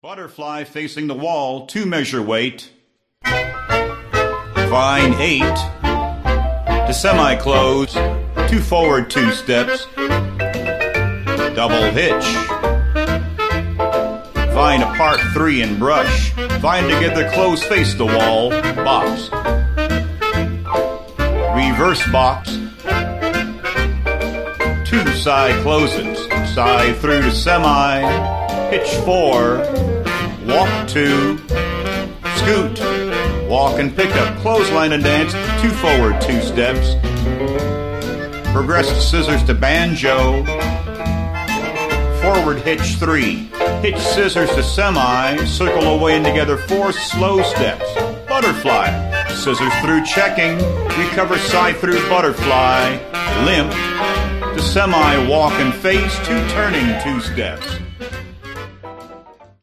Butterfly facing the wall, 2 measure weight. Vine 8. To semi-close, 2 forward 2 steps. Double hitch. Vine apart 3 and brush. Vine together close face the wall, box. Reverse box. 2 side closes. Side through to semi. Hitch 4. Walk 2. Scoot. Walk and pick up. Clothesline and dance. 2 forward 2 steps. Progressive scissors to banjo. Forward hitch 3. Hitch scissors to semi. Circle away and together 4 slow steps. Butterfly. Scissors through checking. Recover side through butterfly. Limp. To semi walk and face. 2 turning 2 steps.